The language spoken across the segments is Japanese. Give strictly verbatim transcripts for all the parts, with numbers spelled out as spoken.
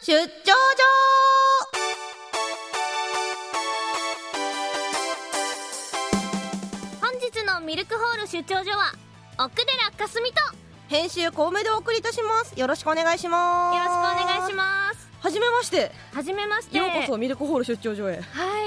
出張所。 本日のミルクホール出張所は奥寺かすみと編集コウメでお送りいたします。よろしくお願いします。 よろしくお願いします。 はじめまして。 はじめまして。 ようこそミルクホール出張所へ。 はい、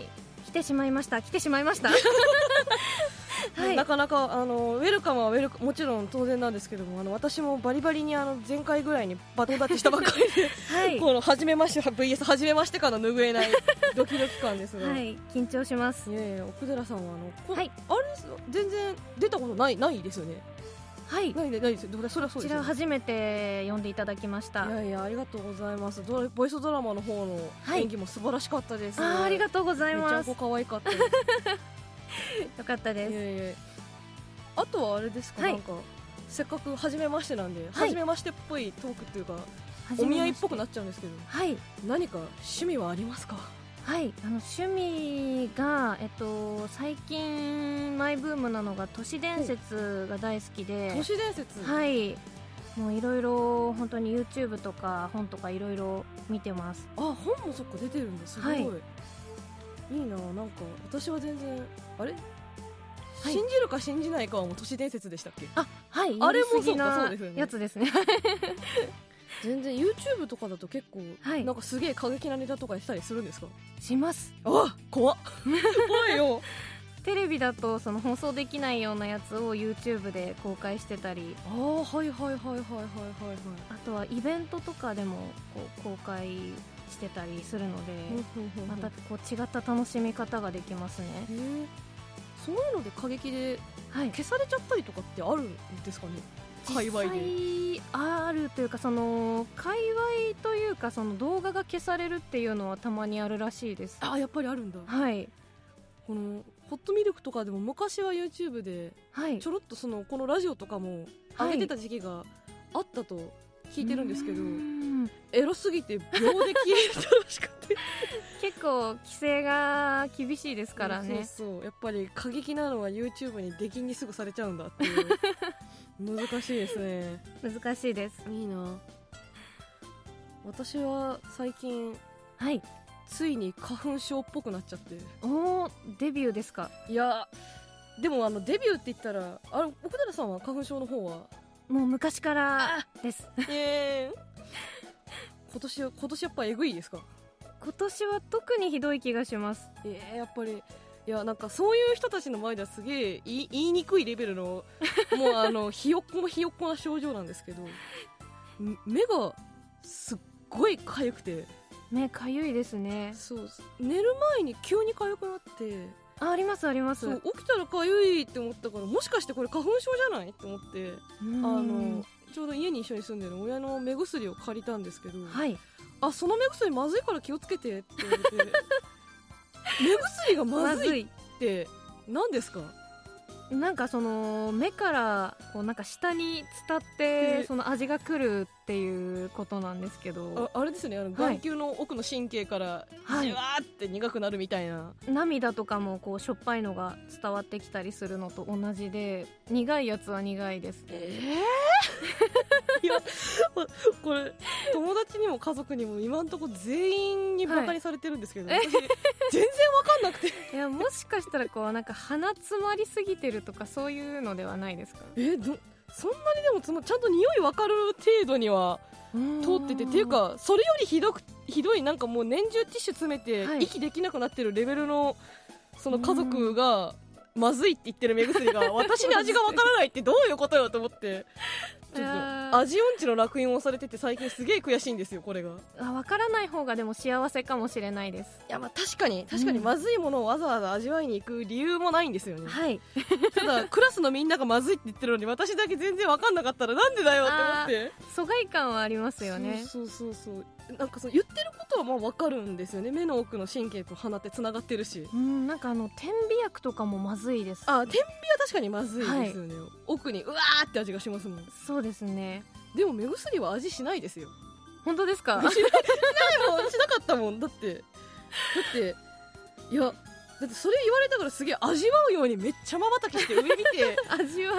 来てしまいました来てしまいましたはい、 なかなかあのウェルカムはウェルもちろん当然なんですけども、あの私もバリバリにあの前回ぐらいにバトン立ちしたばっかりで、はい、この初めまして ブイエス 初めましてから拭えないドキドキ感ですが、 はい、緊張します。 いやいや、奥寺さんはあの、 はい、 あれです全然出たことないないですよね。 はい、 ないでないですよ。それはそうですよね。 こちら初めて呼んでいただきました。 いやいや、ありがとうございます。ドボイスドラマの方の演技も素晴らしかったです、ね。はい、 あ, ありがとうございます。 めちゃ可愛かったですよかったです。 いやいや、あとはあれですか、はい、なんかせっかく初めましてなんで、はい、初めましてっぽいトークっていうかお見合いっぽくなっちゃうんですけど、 はい、 何か趣味はありますか？ はい、あの趣味が、えっと、最近マイブームなのが都市伝説が大好きで。 都市伝説、 はい、もういろいろ本当に YouTube とか本とかいろいろ見てます。 あ、本もそっか出てるんです。すごい、はい、いいな。なんか私は全然あれ、はい、信じるか信じないかはもう都市伝説でしたっけ？ あ、はい、 あれもそうか、そうですよね。 やつですね全然 YouTube とかだと結構、 はい、 なんかすげえ過激なネタとかしたりするんですか？します。 あ、怖っ怖いよテレビだとその放送できないようなやつを YouTube で公開してたり、 ああ、はいはいはいはいはいはいはい。 あとはイベントとかでもこう公開してたりするので、またこう違った楽しみ方ができますね。 へー、そういうので過激で消されちゃったりとかってあるんですかね？界隈で実際あるというか、その界隈というかその動画が消されるっていうのはたまにあるらしいです。 あ、やっぱりあるんだ。 はい、 このホットミルクとかでも昔は YouTube でちょろっとそのこのラジオとかも上げてた時期があったと聞いてるんですけど、はい、エロすぎて秒で消えたらしくて結構規制が厳しいですからね。 そうそう、やっぱり過激なのは YouTube に出禁にすぐされちゃうんだっていう難しいですね。 難しいです。 いいな。私は最近、 はい、 ついに花粉症っぽくなっちゃって。 おー、デビューですか？ いやでもあのデビューって言ったら、あれ、奥寺さんは花粉症の方はもう昔からです。 えー、今年は今年やっぱえぐいですか？ 今年は特にひどい気がします。 えー、やっぱり、いや、なんかそういう人たちの前ではすげえ言い、言いにくいレベルのもうあのひよっこもひよっこな症状なんですけど、目がすっごい痒くて。 目かゆいですね。 そう、寝る前に急に痒くなって。 あ, ありますあります。 そう、起きたら痒いって思ったから、もしかしてこれ花粉症じゃないって思って、あのちょうど家に一緒に住んでる親の目薬を借りたんですけど、 はい、 あ、その目薬まずいから気をつけてって言われて目薬がまずいって何ですか？ なんかその目からこうなんか下に伝ってその味が来るっていうことなんですけど、 あ, あれですね、あの眼球の奥の神経からじわーって苦くなるみたいな、はい、 涙とかもこうしょっぱいのが伝わってきたりするのと同じで、苦いやつは苦いです。 えー、いやこれ友達にも家族にも今んとこ全員にバカにされてるんですけど、はい、私全然わかんなくていや、もしかしたらこうなんか鼻詰まりすぎてるとかそういうのではないですか？ えどそんなにでもつまちゃんと匂いわかる程度には通ってて、っていうかそれよりひどくひどい、なんかもう年中ティッシュ詰めて息できなくなってるレベルのその家族がまずいって言ってる目薬が私に味がわからないってどういうことよと思って、ちょっと味音痴の烙印をされてて最近すげえ悔しいんですよ、これが。 あ、わからない方がでも幸せかもしれないです。 いや、まあ確かに確かにまずいものをわざわざ味わいに行く理由もないんですよね。 はいただクラスのみんながまずいって言ってるのに私だけ全然わかんなかったらなんでだよって思って、 疎外感はありますよね。 そうそうそうそう、なんかそう言ってることはまあわかるんですよね。目の奥の神経と鼻ってつながってるし、 うん、なんかあの点鼻薬とかもまずいです。 あ、点鼻は確かにまずいですよね、はい、奥にうわーって味がしますもん。 そうですね。 でも目薬は味しないですよ。 本当ですか？しないしないもんしなかったもん。だってだっていやだってそれ言われたからすげえ味わうようにめっちゃ瞬きして上見て味わう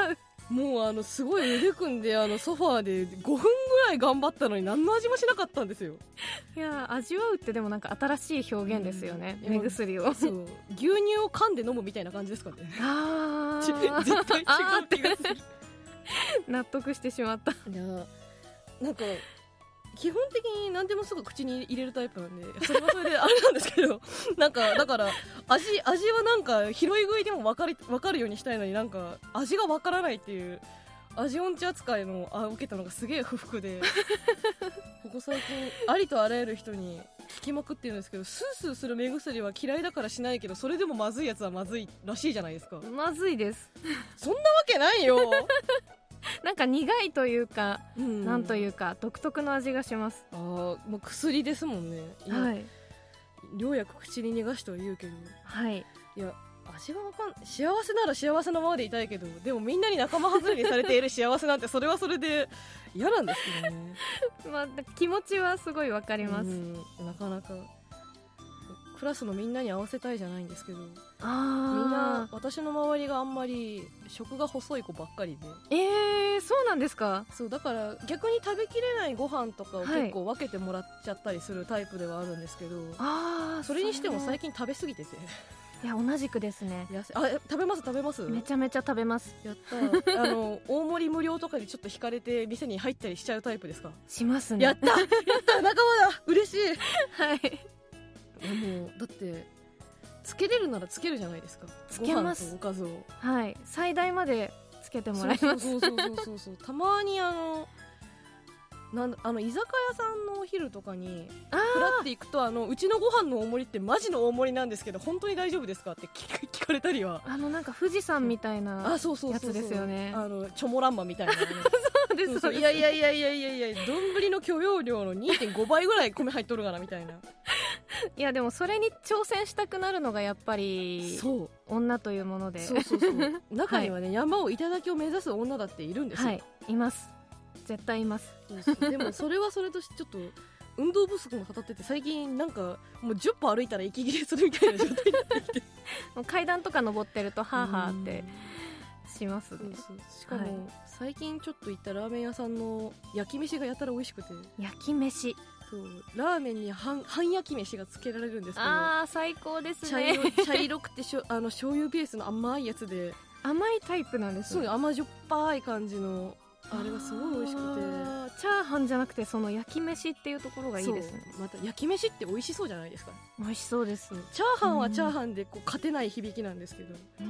もうあのすごい腕組んであのソファーでごふんぐらい頑張ったのに何の味もしなかったんですよ。 いや味わうってでもなんか新しい表現ですよね、うん、目薬を。 そう牛乳を噛んで飲むみたいな感じですかね。 あ絶対違う気がする。 納得してしまった。いやなんか基本的に何でもすぐ口に入れるタイプなんで、それはそれであれなんですけどなんかだから味味はなんか拾い食いでも分かり分かるようにしたいのに、なんか味が分からないっていう味音痴扱いのあ受けたのがすげえ不服でここ最近ありとあらゆる人に聞きまくってるんですけど、スースーする目薬は嫌いだからしないけど、それでもまずいやつはまずいらしいじゃないですか。 まずいですそんなわけないよなんか苦いというか、 うん、 なんというか独特の味がします。 あもう薬ですもんね。 はい、 ようやく口に逃がしとは言うけど、 はい、 いや味はわかん幸せなら幸せのままでいたいけど、でもみんなに仲間外れにされている幸せなんてそれはそれで嫌なんですけどねまあ、気持ちはすごいわかります。 なかなかクラスのみんなに合わせたいじゃないんですけど、 あみんな私の周りがあんまり食が細い子ばっかりで。 えー、そうなんですか。 そうだから逆に食べきれないご飯とかを結構分けてもらっちゃったりするタイプではあるんですけど、 あそれにしても最近食べ過ぎてていや同じくですね。 あ食べます食べますめちゃめちゃ食べます。 やったあの大盛り無料とかでちょっと引かれて店に入ったりしちゃうタイプですか。 しますね。 やったやった仲間だ嬉しいはいいやもうだってつけれるならつけるじゃないですか。 つけます。 ご飯とおかずを、 はい、最大までつけてもらいます。 そうそうそうそうそうたまにあのなんあの居酒屋さんのお昼とかにふらっていくと、あのうちのご飯の大盛りってマジの大盛りなんですけど本当に大丈夫ですかって聞, 聞かれたりは、 あのなんか富士山みたいなやつですよね。 あのチョモランマみたいな、ね、 そうですそうです。 いやいやいやいやいやいや丼の許容量の にてんご 倍ぐらい米入っとるからみたいな。 いやでもそれに挑戦したくなるのがやっぱりそう女というもので、 そうそうそう中にはね、はい、山を頂を目指す女だっているんですよ。 はい、います絶対います。 そうそうでもそれはそれとしてちょっと運動不足も語ってて、最近なんかもうじゅっぽ歩いたら息切れするみたいな状態になってきてもう階段とか登ってるとハーハーってしますね。 そうそうしかも、はい、最近ちょっと行ったラーメン屋さんの焼き飯がやたら美味しくて。 焼き飯、 そうラーメンに半半焼き飯がつけられるんですけど、 あー最高ですね。 茶色茶色くてしょあの醤油ベースの甘いやつで、 甘いタイプなんですね。 そう甘じょっぱい感じのあれがすごい美味しくて、 チャーハンじゃなくてその焼き飯っていうところがいいですね。 また焼き飯って美味しそうじゃないですか。 美味しそうです。 チャーハンはチャーハンでこう勝てない響きなんですけど、 うん、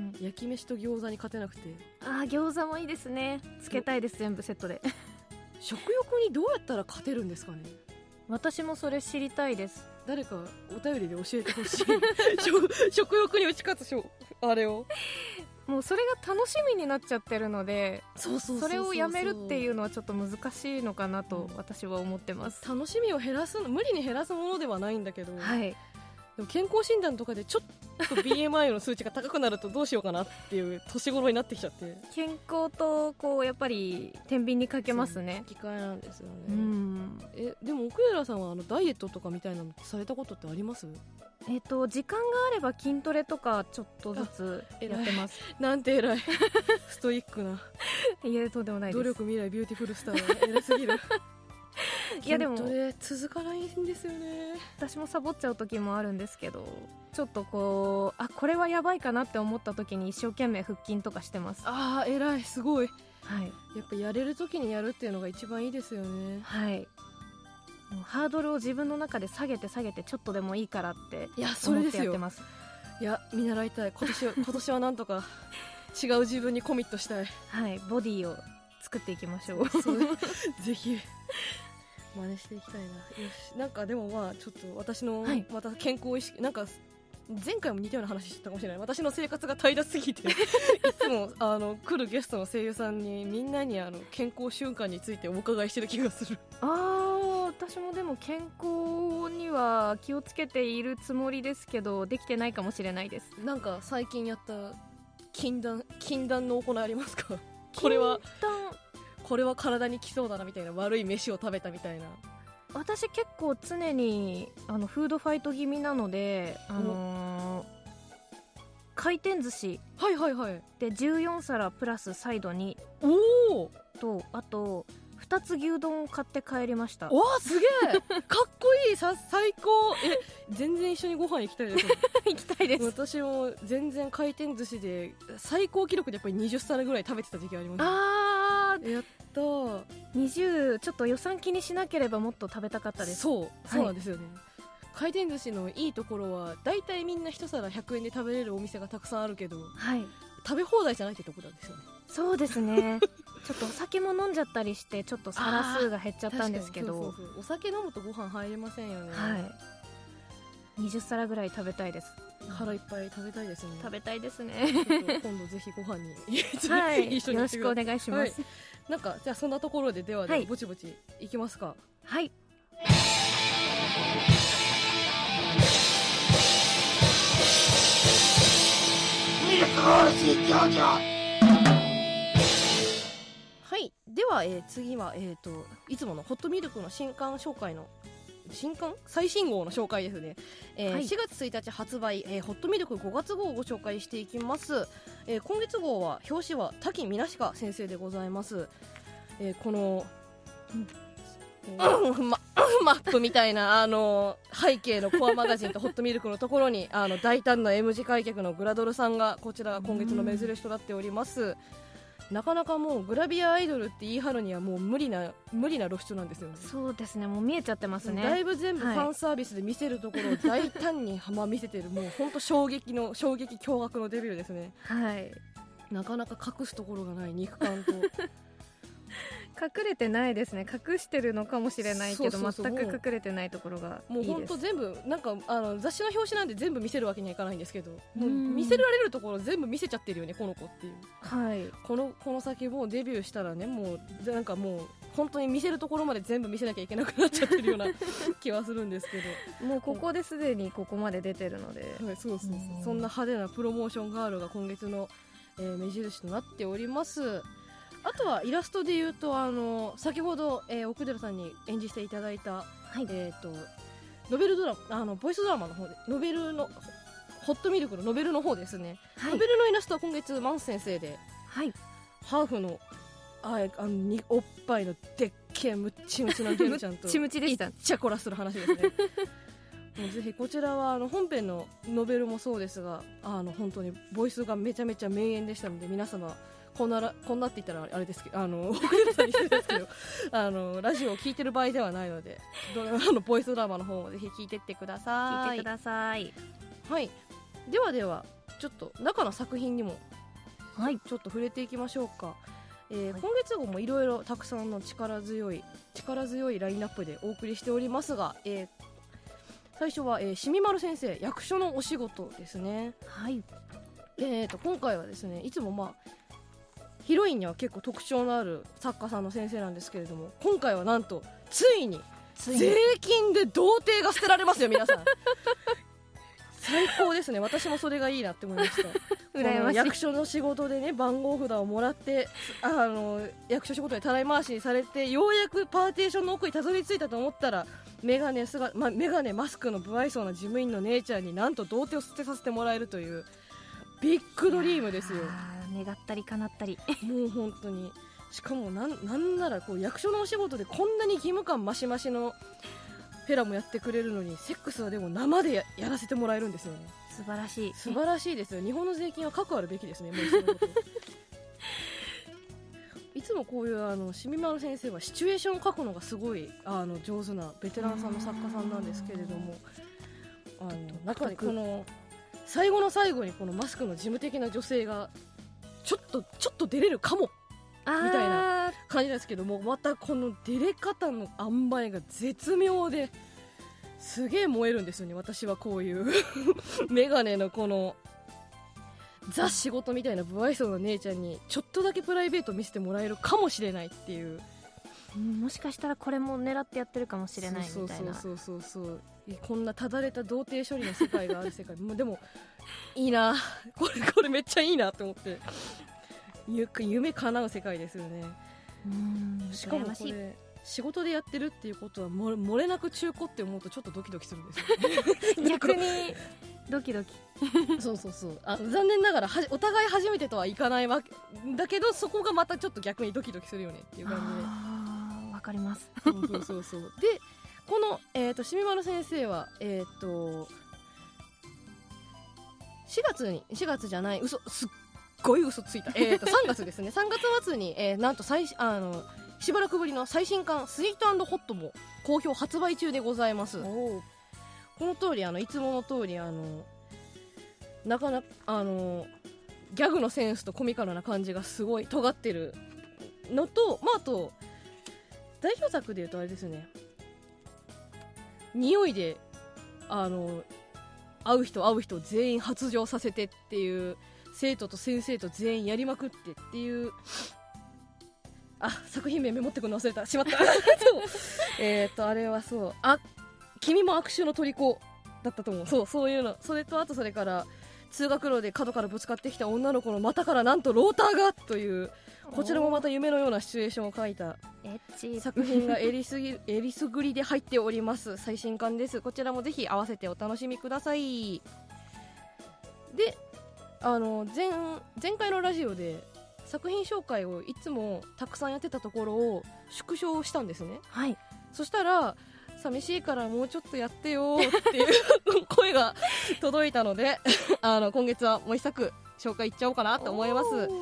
焼き飯と餃子に勝てなくて。 あー餃子もいいですね。つけたいです、全部セットで食欲にどうやったら勝てるんですかね。 私もそれ知りたいです。 誰かお便りで教えてほしい食欲に打ち勝つしょあれをもうそれが楽しみになっちゃってるので、 そうそうそうそう、 それをやめるっていうのはちょっと難しいのかなと私は思ってます。 楽しみを減らすの無理に減らすものではないんだけど、 はい、 でも健康診断とかでちょっと ビーエムアイ の数値が高くなるとどうしようかなっていう年頃になってきちゃって、 健康とこうやっぱり天秤にかけますね。 機械なんですよね。 うん、 えでも奥寺さんはあのダイエットとかみたいなのされたことってあります？ えっと、時間があれば筋トレとかちょっとずつやってます。 なんて偉いストイックな。 いやとんでもないです。 努力未来ビューティフルスター偉すぎるいやでも筋トレ続かないんですよね。 私もサボっちゃう時もあるんですけど、ちょっとこうあこれはやばいかなって思った時に一生懸命腹筋とかしてます。 あー偉いすごい、 はい、 やっぱやれる時にやるっていうのが一番いいですよね。 はい、もうハードルを自分の中で下げて下げてちょっとでもいいからっていやそれですよ。 思ってやってます。 いや見習いたい今年は今年はなんとか違う自分にコミットしたい。 はい、ボディを作っていきましょう。 ぜひ真似していきたいな。よし、なんかでもまあちょっと私のまた健康意識、はい、なんか前回も似たような話してたかもしれない。私の生活が平らすぎていつもあの来るゲストの声優さんにみんなにあの健康習慣についてお伺いしてる気がする。 あー私もでも健康には気をつけているつもりですけどできてないかもしれないです。 なんか最近やった禁断禁断の行いありますか？これはこれは体にきそうだなみたいな、悪い飯を食べたみたいな。 私結構常にあのフードファイト気味なので、あのー、 回転寿司はいはいはいでじゅうよんさらプラスサイドにおおと、あとふたつ牛丼を買って帰りました。 わあすげえかっこいいさ最高え全然一緒にご飯行きたいです行きたいです。 私も全然回転寿司で最高記録でやっぱりにじゅっさらぐらい食べてた時期あります。 あーやったーにじゅうちょっと予算気にしなければもっと食べたかったです。 そうそうなんですよね、はい、回転寿司のいいところはだいたいみんな一皿ひゃくえんで食べれるお店がたくさんあるけど、 はい、 食べ放題じゃないってところなんですよね。 そうですねちょっとお酒も飲んじゃったりしてちょっと皿数が減っちゃったんですけど、 そうそうそうお酒飲むとご飯入れませんよね。 はいにじゅっさらぐらい食べたいです。 腹いっぱい食べたいですね。 食べたいですね今度ぜひご飯にはい、 一緒によろしくお願いします、はい、 なんかじゃあそんなところでではで、はい、ぼちぼちいきますか。 はいミルク王子ジョジョ。はい、では、えー、次は、えーと、いつものホットミルクの新刊紹介の新刊最新号の紹介ですね、えーはい、しがつついたち発売、えー、ホットミルクごがつ号をご紹介していきます、えー、今月号は表紙は滝みなしか先生でございます、えー、この、うんえーま、マップみたいなあの背景のコアマガジンとホットミルクのところにあの大胆な M 字開脚のグラドルさんがこちら今月の目印となっております。なかなかもうグラビアアイドルって言い張るにはもう無理な無理な露出なんですよね。 そうですね、もう見えちゃってますね。 だいぶ全部ファンサービスで見せるところを大胆にま見せてるもう本当衝撃の衝撃驚愕のデビューですね。 はい、 なかなか隠すところがない肉感と隠れてないですね。隠してるのかもしれないけどそうそうそう全く隠れてないところがいいです。 もう本当全部なんかあの雑誌の表紙なんで全部見せるわけにはいかないんですけど、もう見せられるところ全部見せちゃってるよねこの子っていう、はい、このこの先もうデビューしたらねもうなんかもう本当に見せるところまで全部見せなきゃいけなくなっちゃってるような気はするんですけどもうここですでにここまで出てるので、 はい、そうそうそうそんな派手なプロモーションガールが今月の、えー、目印となっております。あとはイラストでいうとあの先ほど、えー、奥寺さんに演じていただいた、はいえー、とノベルドラマあのボイスドラマの方でノベルのホットミルクのノベルの方ですね、はい、ノベルのイラストは今月マンス先生で、はい、ハーフのああのにおっぱいのでっけえムッチムチのゲルちゃんとムッチムチでしたいっちゃこらする話ですねもうぜひこちらはあの本編のノベルもそうですがあの本当にボイスがめちゃめちゃ名演でしたので皆様こんならこんなって言ったらあれですけどあの奥寺さんにしてですけどあのラジオを聞いてる場合ではないのであのボイスドラマの方もぜひ聞いてってください。 聞いてください。 はい、ではではちょっと中の作品にも、はい、ちょっと触れていきましょうか。えーはい、今月号もいろいろたくさんの力強い力強いラインナップでお送りしておりますが、えー、最初は、えー、しみまる先生役所のお仕事ですね。はい、えーと今回はですねいつもまあヒロインには結構特徴のある作家さんの先生なんですけれども今回はなんとついに税金で童貞が捨てられますよ皆さん最高ですね。私もそれがいいなって思いました羨ましい。役所の仕事でね番号札をもらってあの役所仕事でたらい回しにされてようやくパーテーションの奥にたどり着いたと思ったらメガネ、ま、メガネマスクの不愛想な事務員の姉ちゃんになんと童貞を捨てさせてもらえるというビッグドリームですよ。 願ったり叶ったりもう本当にしかもなん、なんならこう役所のお仕事でこんなに義務感マシマシのフェラもやってくれるのにセックスはでも生で や, やらせてもらえるんですよね。 素晴らしい素晴らしいですよ。日本の税金は確あるべきですね。もうそのこといつもこういうあのしみまる先生はシチュエーションを書くのがすごいあの上手なベテランさんの作家さんなんですけれどもあの中にこの最後の最後にこのマスクの事務的な女性がちょっとちょっと出れるかもみたいな感じなんですけどもまたこの出れ方の塩梅が絶妙ですげえ燃えるんですよね。私はこういうメガネのこのザ仕事みたいな不愛想な姉ちゃんにちょっとだけプライベート見せてもらえるかもしれないっていう、 うん、もしかしたらこれも狙ってやってるかもしれないみたいな。 そうそうそうそうそうこんなただれた童貞処理の世界がある世界もうでもいいなこれこれめっちゃいいなと思って夢叶う世界ですよね。うんしかもこれ仕事でやってるっていうことは漏れなく中古って思うとちょっとドキドキするんですよ、ね、 逆にドキドキそうそうそう、あ残念ながらはお互い初めてとはいかないわけだけど、そこがまたちょっと逆にドキドキするよねっていう感じで、 あーわかりますそうそうそうそうでこの、えー、としみまる先生はえっ、ー、としがつにしがつじゃない嘘すっごい嘘ついた、えー、とさんがつですねさんがつ末に、えー、なんと最あのしばらくぶりの最新刊スイート&ホットも好評発売中でございます。この通りあのいつもの通りあのなかなかあのギャグのセンスとコミカルな感じがすごい尖ってるのと、まあ、あと代表作でいうとあれですね、匂いであの会う人会う人全員発情させてっていう、生徒と先生と全員やりまくってっていう、あ作品名メモってくの忘れたしまったそうえっとあれはそう、あ君も悪臭の虜だったと思う、そうそういうの、それとあとそれから通学路で角からぶつかってきた女の子の股からなんとローターがという、こちらもまた夢のようなシチュエーションを描いたエッチ作品がえりすぎえりすぐりで入っております。最新刊です。こちらもぜひ合わせてお楽しみください。であの 前, 前回のラジオで作品紹介をいつもたくさんやってたところを縮小したんですね。 はい。 そしたら寂しいからもうちょっとやってよっていう声が届いたのであの今月はもう一作紹介いっちゃおうかなと思います。はい、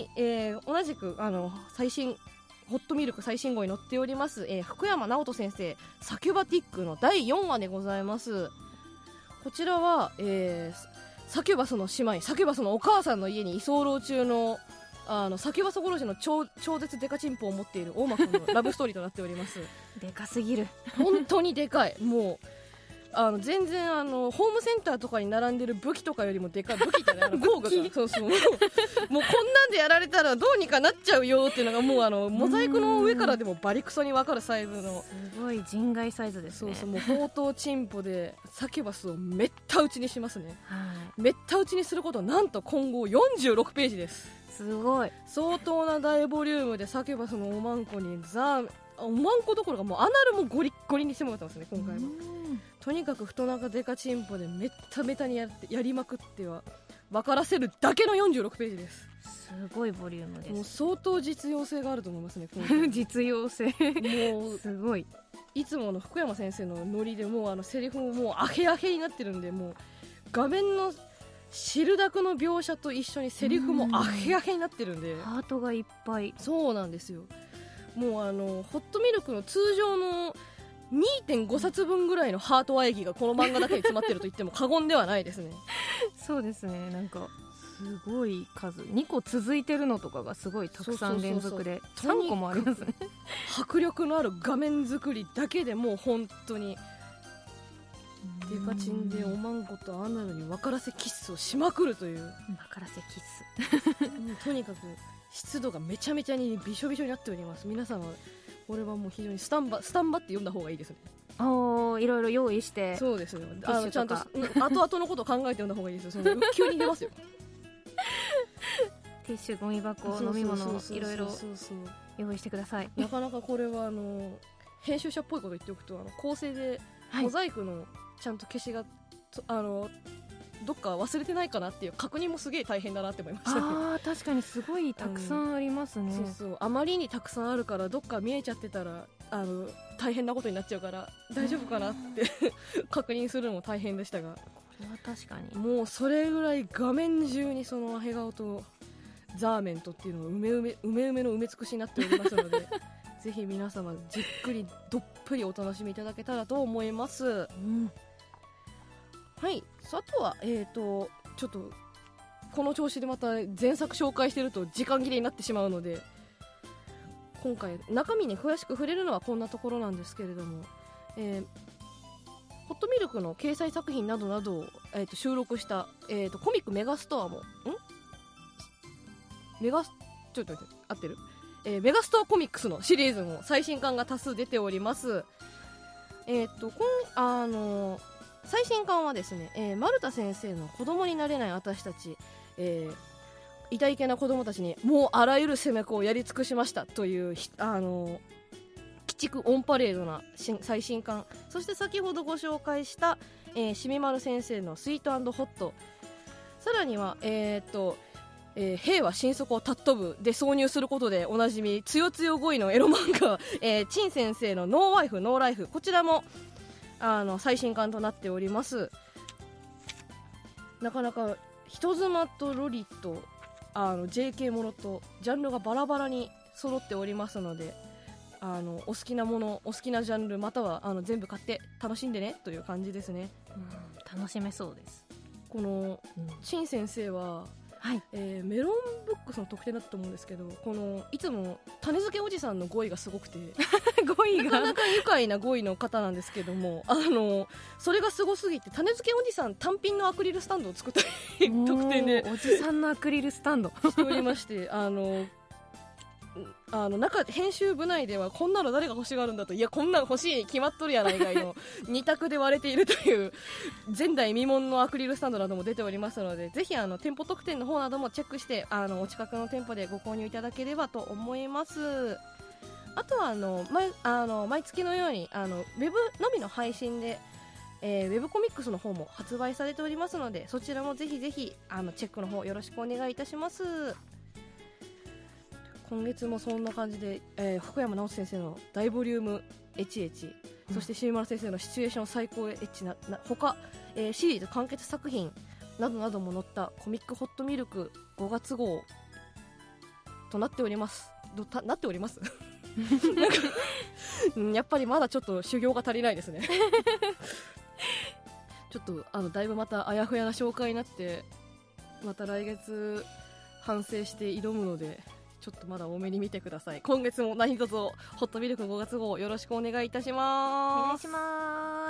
えー、同じくあの最新ホットミルク最新号に載っております、えー、福山直人先生サキュバティックのだいよんわでございます。こちらは、えー、サキュバスの姉妹サキュバスのお母さんの家に居候中のあのサキュバス殺しの 超, 超絶デカチンポを持っている大間君のラブストーリーとなっておりますでかすぎる本当にでかい、もうあの全然あのホームセンターとかに並んでる武器とかよりもでかい、武器ってね、あの工具がそうそうもう、もうこんなんでやられたらどうにかなっちゃうよっていうのがもうあのモザイクの上からでもバリクソに分かるサイズの、 すごい人外サイズですね。 そうそう、もう砲塔チンポでサキュバスをめった打ちにしますね。 はい、 めった打ちにすることなんと今後よんじゅうろくページです。 すごい相当な大ボリュームでサキュバスのおまんこにザおまんこどころかもうアナルもゴリッゴリにしてもらってますね今回は。とにかく太長デカチンポでめっためたにやってやりまくっては分からせるだけのよんじゅうろくページです。 すごいボリュームです。 もう相当実用性があると思いますね今回実用性もうすごい、 いつもの福山先生のノリでもうあのセリフももうアヘアヘになってるんで、もう画面の汁だくの描写と一緒にセリフもアヘアヘになってるんで、 ハートがいっぱい。 そうなんですよ。もうあのホットミルクの通常の にてんご 冊分ぐらいのハート愛義がこの漫画だけに詰まってると言っても過言ではないですねそうですね、なんかすごい数にこ続いてるのとかがすごいたくさん連続でさんこもありますね迫力のある画面作りだけでもう本当にデカチンでおまんことアナルに分からせキッスをしまくるという分からせキッスとにかく湿度がめちゃめちゃにびしょびしょになっております。皆さんはこれはもう非常にスタンバスタンバって読んだ方がいいですね。 おいろいろ用意して。 そうですよ、あのちゃんと後々のことを考えて読んだ方がいいですよ。その急に出ますよティッシュ、ゴミ箱、飲み物いろいろ用意してください。 なかなかこれはあの編集者っぽいこと言っておくと、あの構成でモザイクのちゃんと消しがあのどっか忘れてないかなっていう確認もすげえ大変だなって思いましたね。 あ確かにすごいたくさんありますね、 うん、そうそう、あまりにたくさんあるからどっか見えちゃってたらあの大変なことになっちゃうから大丈夫かなって確認するのも大変でしたが、これは確かにもうそれぐらい画面中にそのアヘ顔とザーメントっていうのがうめうめうめうめの埋め尽くしになっておりますのでぜひ皆様じっくりどっぷりお楽しみいただけたらと思います。うん、はい、あとは、えーと、ちょっとこの調子でまた前作紹介してると時間切れになってしまうので、今回中身に詳しく触れるのはこんなところなんですけれども、えー、ホットミルクの掲載作品などなどを、えーと収録した、えーとコミックメガストアもんメガスちょっと待って合ってる、えー、メガストアコミックスのシリーズも最新刊が多数出ております。えーとこんあのー最新刊はですね、えー、丸田先生の子供になれない私たち、えー、いたいけな子供たちにもうあらゆる攻め子をやり尽くしましたというあのー、き畜オンパレードな最新刊、そして先ほどご紹介した、えー、しみまる先生のスイート&ホット、さらにはえー、っとえー、兵は心底を尊ぶで挿入することでおなじみつよつよごいのエロ漫画、えー、陳先生のノーワイフノーライフ、こちらもあの最新刊となっております。なかなか人妻とロリとあの ジェーケー ものとジャンルがバラバラに揃っておりますので、あのお好きなものお好きなジャンルまたはあの全部買って楽しんでねという感じですね。 うん、楽しめそうです。 この陳、うん、先生ははい、えー、メロンブックスの特典だったと思うんですけど、このいつも種付けおじさんの語彙がすごくて語彙がなかなか愉快な語彙の方なんですけども、あのそれがすごすぎて種付けおじさん単品のアクリルスタンドを作ったり特典でおじさんのアクリルスタンドしておりましてあのあの中編集部内ではこんなの誰が欲しがるんだと、いやこんなの欲しいに決まっとるやないかいのに択で割れているという前代未聞のアクリルスタンドなども出ておりますので、ぜひあの店舗特典の方などもチェックしてあのお近くの店舗でご購入いただければと思います。あとはあの 毎, あの毎月のようにあのウェブのみの配信で、えー、ウェブコミックスの方も発売されておりますので、そちらもぜひぜひあのチェックの方よろしくお願いいたします。今月もそんな感じで、えー、福山直人先生の大ボリュームエチエチ、うん、そしてしみまる先生のシチュエーション最高エッチなな他、えー、シリーズ完結作品などなども載ったコミックホットミルクごがつ号となっておりますどたなっておりますなんかやっぱりまだちょっと修行が足りないですねちょっとあのだいぶまたあやふやな紹介になって、また来月反省して挑むのでちょっとまだ多めに見てください。今月も何卒ホットミルクごがつ号よろしくお願いいたします。 お願いします。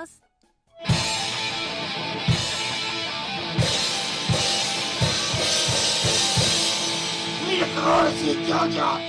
ミルクゴール実況所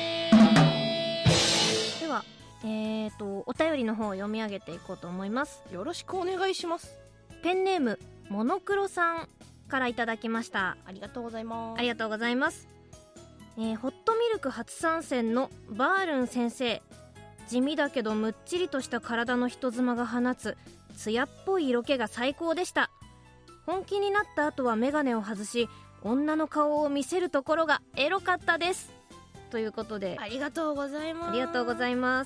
では、えーとお便りの方を読み上げていこうと思います。 よろしくお願いします。 ペンネームモノクロさんからいただきました。 ありがとうございます。 ありがとうございます。えー、ホットミルク初参戦のバールン先生、地味だけどむっちりとした体の人妻が放つ艶っぽい色気が最高でした。本気になった後はメガネを外し女の顔を見せるところがエロかったですということで、 ありがとうございます。 ありがとうございます。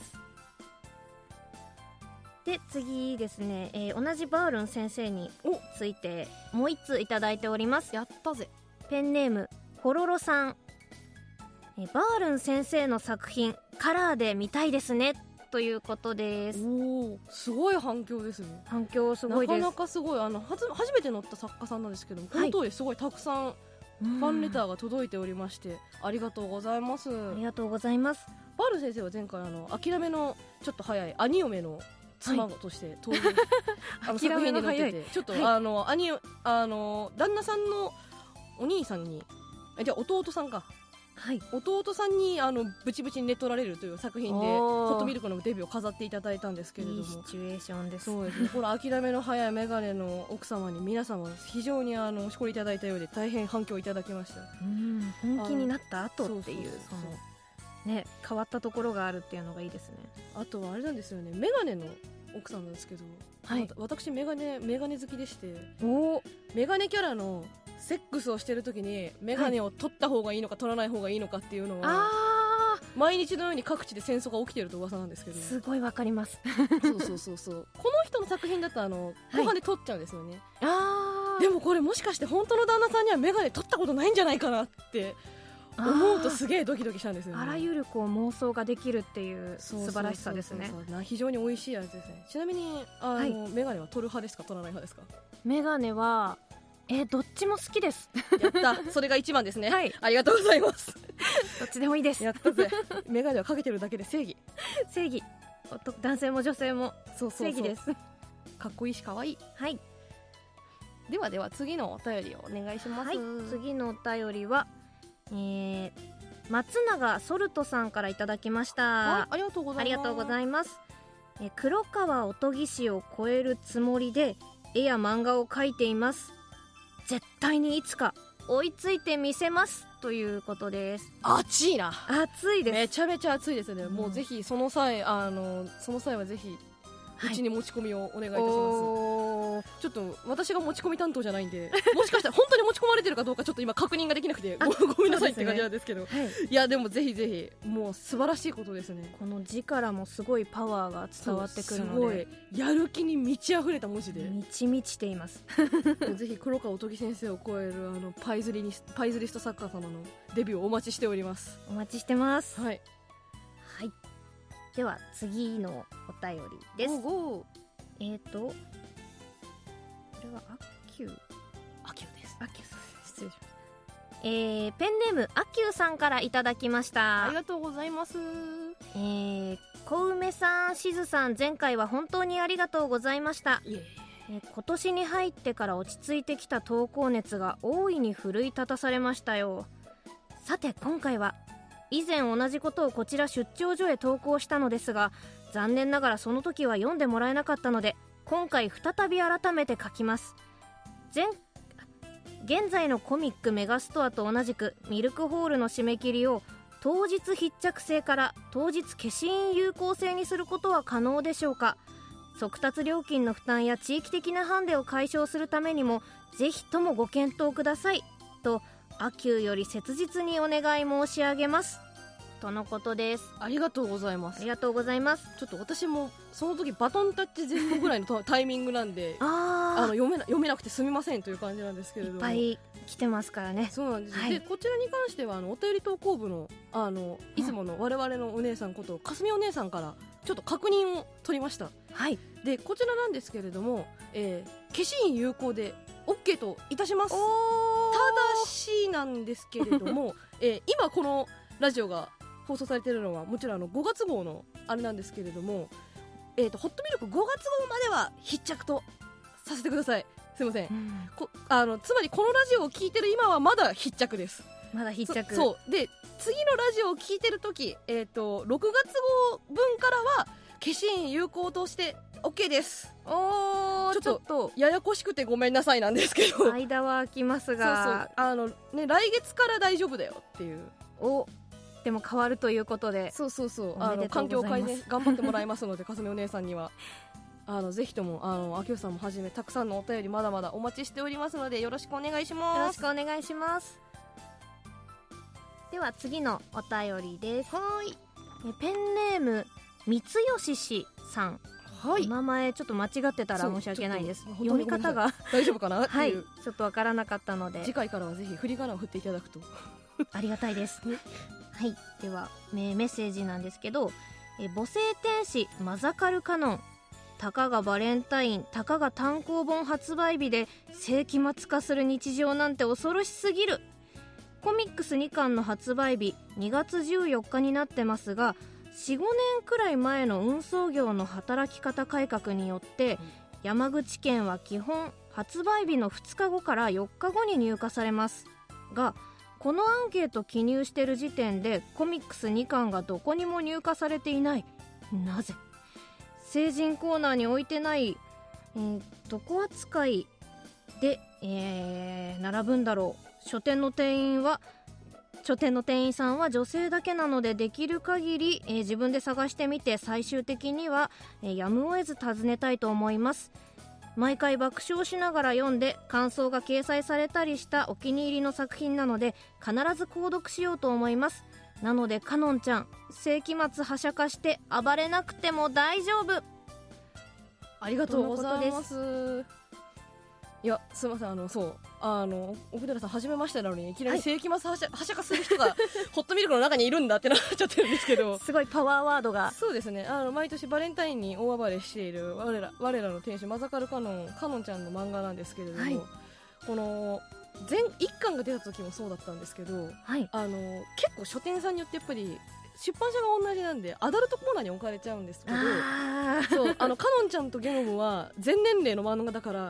で次ですね、えー、同じバールン先生についてもう一通いただいております。 やったぜ。 ペンネームホロロさん、えバールン先生の作品カラーで見たいですねということです。 おー、すごい反響ですね。 反響すごいです。 なかなかすごい、あのはず初めて乗った作家さんなんですけども、はい、この通りすごいたくさんファンレターが届いておりまして、ありがとうございます。 ありがとうございます。 バールン先生は前回あの諦めのちょっと早い兄嫁の妻として登場、はい、あの作品に載ってて、ちょっと、はい、あの兄あの旦那さんのお兄さんにじゃあ弟さんかはい、弟さんにあのブチブチに寝取られるという作品でホットミルクのデビューを飾っていただいたんですけれども、いいシチュエーションです。 そうですね、この諦めの早いメガネの奥様に皆様非常にあのおしこりいただいたようで大変反響いただきました。 うん、本気になった後っていうそのね変わったところがあるっていうのがいいですね。 あとはあれなんですよね、メガネの奥さんなんですけど、はい、私メガネメガネ好きでして、おメガネキャラのセックスをしてるときにメガネを取った方がいいのか取らない方がいいのかっていうのは、はい、毎日のように各地で戦争が起きていると噂なんですけど、 すごいわかりますそうそうそうそうこの人の作品だとあの後半で取っちゃうんですよね、はい、 あでもこれもしかして本当の旦那さんにはメガネ取ったことないんじゃないかなって思うとすげえドキドキしたんですよね。 あらゆるこう妄想ができるっていう素晴らしさですね。 そうそうそうそう、非常に美味しい味ですね。ちなみにあの、はい、メガネは取る派ですか取らない派ですか？ メガネはえー、どっちも好きです。 やったそれが一番ですね、 はい、 ありがとうございます。 どっちでもいいです。 やったぜメガネをかけてるだけで正義正義、男性も女性も正義です。 かっこいいしかわいい。 はい、 ではでは次のお便りをお願いします。 はい、次のお便りは、えー、松永ソルトさんからいただきました。 はい、ありがとうございます。 ありがとうございます。えー、黒川おとぎ氏を超えるつもりで絵や漫画を描いています。絶対にいつか追いついてみせますということです。 暑いな。 暑いです。 めちゃめちゃ暑いですね、うん、もうぜひその際あのその際はぜひうちに持ち込みをお願いいたします、はい、ちょっと私が持ち込み担当じゃないんでもしかしたら本当に持ち込まれてるかどうかちょっと今確認ができなくて ご, ごめんなさいって感じなんですけど、ね、はい、いやでもぜひぜひもう素晴らしいことですね。 この字からもすごいパワーが伝わってくるので、 すごいやる気に満ち溢れた文字で満ち満ちていますぜひ黒川おとぎ先生を超えるあのパイズリニスパイズリスト作家様のデビューをお待ちしております。 お待ちしてます。 はい、 はい、では次のお便りです。 ゴーえーとこれはアッキューアッキューですアッキューさん、失礼しました。えー、ペンネームアッキューさんからいただきました。 ありがとうございます。 えー、小梅さん、しずさん、前回は本当にありがとうございました。 いええー、今年に入ってから落ち着いてきた投稿熱が大いに奮い立たされましたよ。さて今回は以前同じことをこちら出張所へ投稿したのですが、残念ながらその時は読んでもらえなかったので、今回再び改めて書きます。前現在のコミックメガストアと同じくミルクホールの締め切りを当日必着制から当日消印有効制にすることは可能でしょうか。速達料金の負担や地域的なハンデを解消するためにもぜひともご検討くださいと、アキューより切実にお願い申し上げますとのことです。 ありがとうございます。 ありがとうございます。 ちょっと私もその時バトンタッチ前後ぐらいのタイミングなんでああの読めな読めなくてすみませんという感じなんですけれども、 いっぱい来てますからね。 そうなんです、 はい、 でこちらに関してはあのお便り投稿部のあのいつもの我々のお姉さんことかすみお姉さんからちょっと確認を取りました。 はい。 でこちらなんですけれども、えー、消印有効で OK といたします。ただしなんですけれども、えー、今このラジオが放送されているのはもちろんあのごがつ号のあれなんですけれども、えー、とホットミルクごがつ号までは必着とさせてください。すいません、うん、こあのつまりこのラジオを聞いてる今はまだ必着です。 まだ必着。 そ, そうで次のラジオを聞いてる時、えー、とろくがつ号分からは消印有効として OK です。 おー、 ちょっとややこしくてごめんなさいなんですけど間は空きますが、 そうそうあの、ね、来月から大丈夫だよっていう。 おでも変わるということで、 そうそうそうあの環境改善頑張ってもらいますのでかすみお姉さんにはあのぜひともあのあきおさんもはじめたくさんのお便りまだまだお待ちしておりますのでよろしくお願いします。 よろしくお願いします。では次のお便りです。 はい。 えペンネーム三吉氏さん、はい、お名前ちょっと間違ってたら申し訳ないです。読み方が大丈夫かなっていう、 はい、ちょっとわからなかったので次回からはぜひ振り仮名を振っていただくとありがたいですはい、ではメッセージなんですけど、え母性天使マザカルカノン、たかがバレンタイン、たかが単行本発売日で世紀末化する日常なんて恐ろしすぎる。コミックスにかんの発売日にがつじゅうよっかになってますが、 よん、ごねんくらい前の運送業の働き方改革によって、うん、山口県は基本発売日のふつかごからよっかごに入荷されますが、このアンケート記入してる時点でコミックスにかんがどこにも入荷されていない。なぜ？成人コーナーに置いてない、えー、どこ扱いで、えー、並ぶんだろう。書店の店員は書店の店員さんは女性だけなので、できる限り、えー、自分で探してみて最終的には、えー、やむを得ず尋ねたいと思います。毎回爆笑しながら読んで感想が掲載されたりしたお気に入りの作品なので、必ず購読しようと思います。なのでカノンちゃん、世紀末はしゃかして暴れなくても大丈夫。 ありがとうございます。いや、すみません、あのそうあの奥寺さん初めましてなのにいきなり世紀末はしゃ、はい、はしゃかする人がホットミルクの中にいるんだってなっちゃってるんですけどすごいパワーワードが。そうですね、あの毎年バレンタインに大暴れしている我ら我らの天使マザカルカノンカノンちゃんの漫画なんですけれども、はい、この全いっかんが出た時もそうだったんですけど、はい、あの結構書店さんによってやっぱり出版社が同じなんでアダルトコーナーに置かれちゃうんですけど、そうあのカノンちゃんとゲノムは全年齢の漫画だから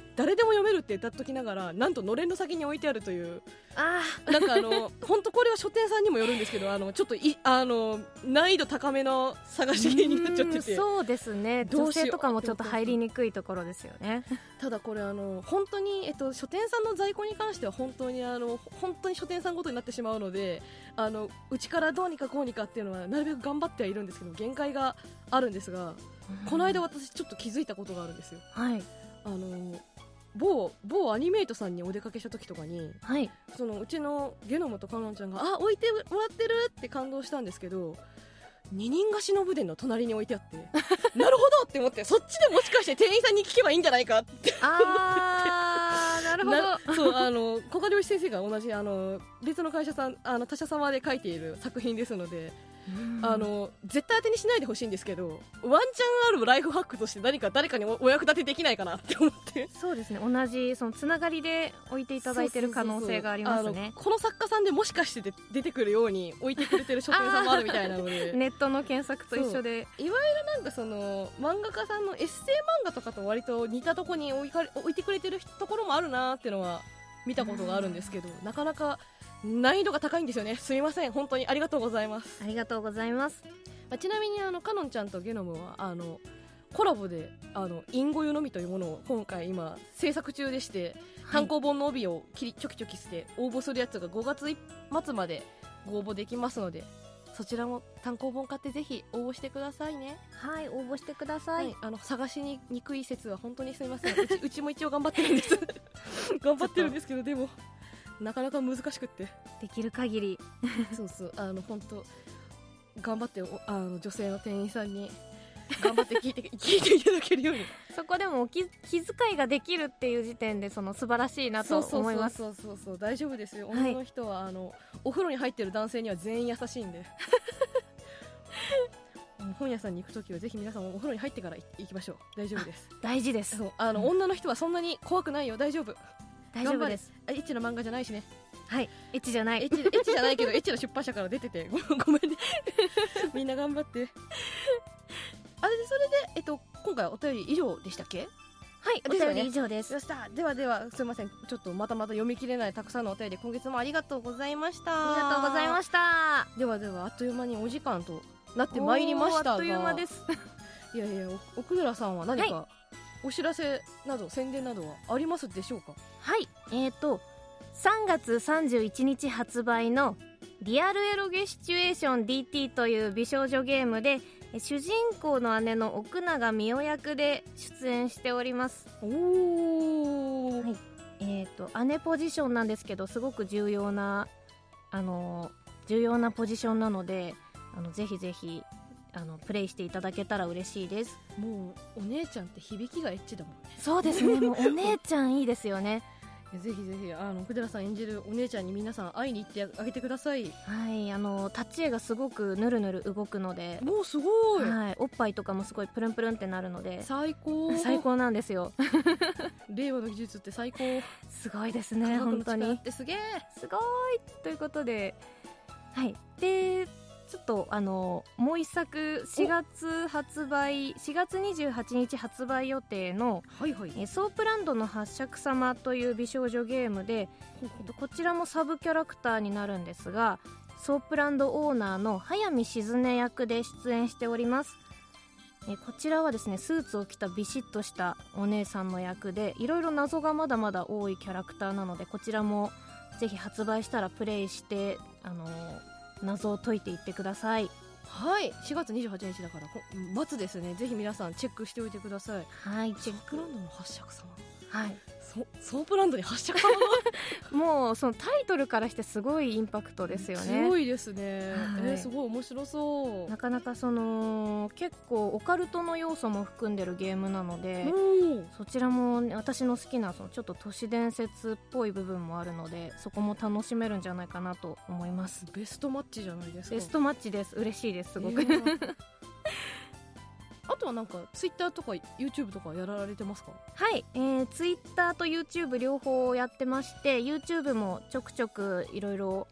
誰でも読めるって歌っときながらなんとのれんの先に置いてあるという、 あなんかあの本当これは書店さんにもよるんですけど、あのちょっといあの難易度高めの探し芸になっちゃってて、 そうですね、女どうしよう性とかもちょっと入りにくいところですよね。 ただこれあの本当に、えっと、書店さんの在庫に関しては本当にあの本当に書店さんごとになってしまうので、あのうちからどうにかこうにかっていうのはなるべく頑張ってはいるんですけど限界があるんですが、この間私ちょっと気づいたことがあるんですよ。 はい、 あの某, 某アニメイトさんにお出かけした時とかに、 はい、 そのうちのゲノムとカノンちゃんがあ置いてもらってるって感動したんですけど、二人貸しの船の隣に置いてあってなるほどって思って、そっちでもしかして店員さんに聞けばいいんじゃないかってあーなるほどなそうあの古賀良一先生が同じあの別の会社さんあの他社様で書いている作品ですので、あの絶対当てにしないでほしいんですけど、ワンチャンあるライフハックとして何か誰かに お, お役立てできないかなって思って。 そうですね、同じそのつながりで置いていただいてる可能性がありますね。 そうそうそうそう、あのこの作家さんでもしかしてで出てくるように置いてくれてる書店さんもあるみたいなのでネットの検索と一緒で、 いわゆるなんかその漫画家さんのエッセイ漫画とかと割と似たとこに置いか置いてくれてるところもあるなっていうのは見たことがあるんですけど、なかなか難易度が高いんですよね。すみません、本当にありがとうございます。 ありがとうございます。 まあ、ちなみにあのカノンちゃんとゲノムはあのコラボであのインゴ湯飲みというものを今回今制作中でして、はい、単行本の帯を切りちょきちょきして応募するやつがごがつ末までご応募できますので、そちらも単行本買ってぜひ応募してくださいね。 はい、応募してください、はい、 あの探しににくい説は本当にすみません。うち, うちも一応頑張ってるんです頑張ってるんですけど、でもなかなか難しくってできる限りそうそうあの本当頑張ってあの女性の店員さんに頑張って聞いて聞いていただけるようにそこでも気気遣いができるっていう時点でその素晴らしいなと思います。 そうそうそうそうそう、大丈夫ですよ。女の人は、はい、あのお風呂に入ってる男性には全員優しいんで本屋さんに行くときはぜひ皆さんお風呂に入ってから行きましょう。大丈夫です。 大事です。 そうあの、うん、女の人はそんなに怖くないよ。大丈夫大丈夫です。 エッチな漫画じゃないしね。 はい、エッチじゃないエッチ、エッチじゃないけどエッチな出版社から出てて ご, ごめんねみんな頑張ってあれでそれで、えっと、今回はお便り以上でしたっけ？ はい、お便り以上です。 よした。ではではすいません、ちょっとまたまた読み切れないたくさんのお便り今月もありがとうございました。 ありがとうございました。 ではではあっという間にお時間となってまいりましたが、 あっという間ですいやいや、奥寺さんは何かお知らせなど宣伝などはありますでしょうか？ はい、えーとさんがつさんじゅういちにち発売のリアルエロゲシチュエーション ディーティー という美少女ゲームで主人公の姉の奥永美代役で出演しております。 おー、 はい、えーと姉ポジションなんですけどすごく重要なあの重要なポジションなので、あのぜひぜひあのプレイしていただけたら嬉しいです。 もうお姉ちゃんって響きがエッチだもんね。 そうですねもうお姉ちゃんいいですよねぜひぜひあの奥寺さん演じるお姉ちゃんに皆さん会いに行ってあげてください。 はい、あのタッチ絵がすごくぬるぬる動くので、 もうすごい、 はい、おっぱいとかもすごいプルンプルンってなるので最高最高なんですよ令和の技術って最高、 すごいですね本当にってすげえすごいということで、はいでちょっとあのもう一作しがつ発売しがつにじゅうはちにち発売予定の、 はいはい、 えソープランドの八尺様という美少女ゲームで、えっと、こちらもサブキャラクターになるんですが、ソープランドオーナーの早見静音役で出演しております。えこちらはですねスーツを着たビシッとしたお姉さんの役で、いろいろ謎がまだまだ多いキャラクターなので、こちらもぜひ発売したらプレイしてあの謎を解いていってください。 はい、しがつにじゅうはちにちだから末ですね。ぜひ皆さんチェックしておいてください。 はい、チェック。 ソープランドの八尺様、 はい、 ソ, ソープランドに八尺様もうそのタイトルからしてすごいインパクトですよね。 すごいですね、はい、えー、すごい面白そう。 なかなかその結構オカルトの要素も含んでるゲームなので、そちらも、ね、私の好きなそのちょっと都市伝説っぽい部分もあるので、そこも楽しめるんじゃないかなと思います。 ベストマッチじゃないですか。 ベストマッチです。嬉しいですすごく、えーあとはなんかツイッターとか YouTube とかやられてますか？ はい、えー、ツイッターと YouTube 両方やってまして、 YouTube もちょくちょくいろいろ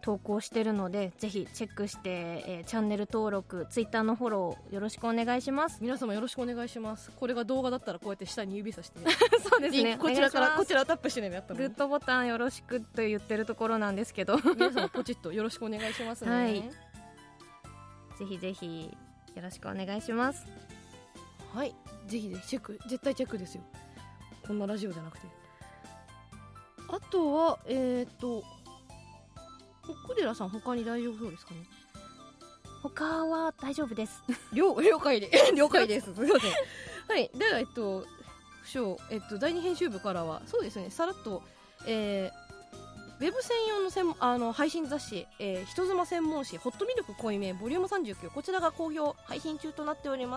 投稿してるので、ぜひチェックして、えー、チャンネル登録、ツイッターのフォローよろしくお願いします。 皆様よろしくお願いします。これが動画だったらこうやって下に指さしてそうですね、 こちらからこちらをタップしてね、やったのグッドボタンよろしくと言ってるところなんですけど皆様ポチッとよろしくお願いしますね、はい、 ぜひぜひよろしくお願いします。 はい、ぜひぜひチェック、絶対チェックですよ、こんなラジオじゃなくて。あとはえー、っと奥寺さん他に大丈夫そうですかね。 他は大丈夫です了, 了解で了解ですすいません。はい、ではえっと不詳、えっと、だいに編集部からはそうですね、さらっと、えー、ウェブ専用の専あの配信雑誌、えー、人妻専門誌ホットミルク濃いめボリュームさんじゅうきゅう、こちらが好評配信中となっております。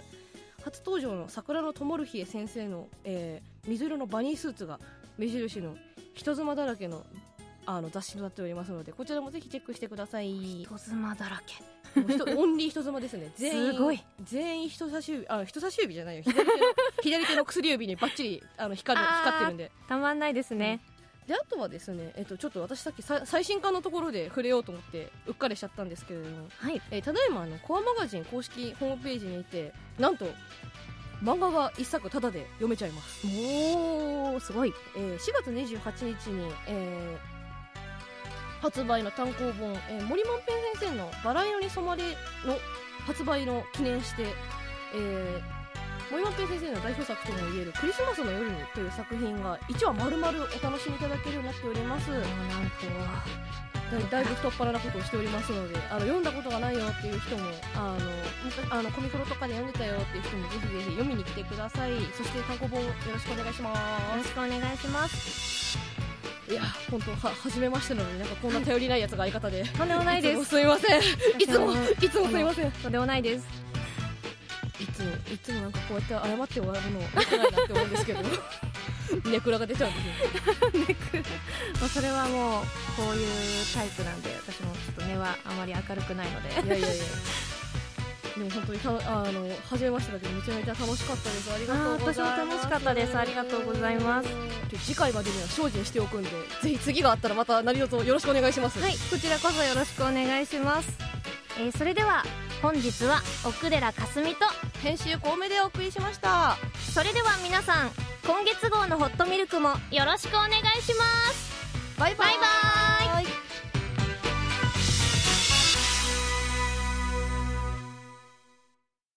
初登場の桜の灯る日先生の、えー、水色のバニースーツが目印の人妻だらけのあの雑誌となっておりますので、こちらもぜひチェックしてください。 人妻だらけオンリー人妻ですね。全員すごい、 全員人差し指、あ、人差し指じゃないよ、左手の左手の薬指にバッチリあの 光る光ってるんでたまんないですね、 うん、であとはですね、えっと、ちょっと私さっきさ最新刊のところで触れようと思ってうっかりしちゃったんですけれども、 はい、 えー、ただいまあのコアマガジン公式ホームページにてなんと漫画が一作タダで読めちゃいます。 おーすごい、 えー、しがつにじゅうはちにちに、えー発売の単行本、えー、森万平先生のバラ色に染まれの発売の記念して、えー、森万平先生の代表作ともいえるクリスマスの夜にという作品がいちわ丸々お楽しみいただけるようになっております。なんとだ, だいぶ太っ腹なことをしておりますので、あの読んだことがないよっていう人もあのあのコミコロとかで読んでたよっていう人もぜひぜひ読みに来てください。そして単行本よろしくお願いします。 よろしくお願いします。 いや本当は初めましてなのになんかこんな頼りないやつが相方でとんでもないです。 すみませんいつもいつもすみません。 とんでもないです。 いつもいつもなんかこうやって謝って終わるの良くないなって思うんですけどネクラが出ちゃうんですよネクラそれはもうこういうタイプなんで、私もちょっと根はあまり明るくないのでいやいやいやでも本当にたあの初めましてだけどめちゃめちゃ楽しかったです。ありがとうございます。 私も楽しかったです。ありがとうございます。 次回までには精進しておくんで、ぜひ次があったらまた何卒よろしくお願いします。 はい、こちらこそよろしくお願いします。えー、それでは本日は奥寺かすみと編集コウメでお送りしました。 それでは皆さん今月号のホットミルクもよろしくお願いします。 バイバイ。 バイバイ。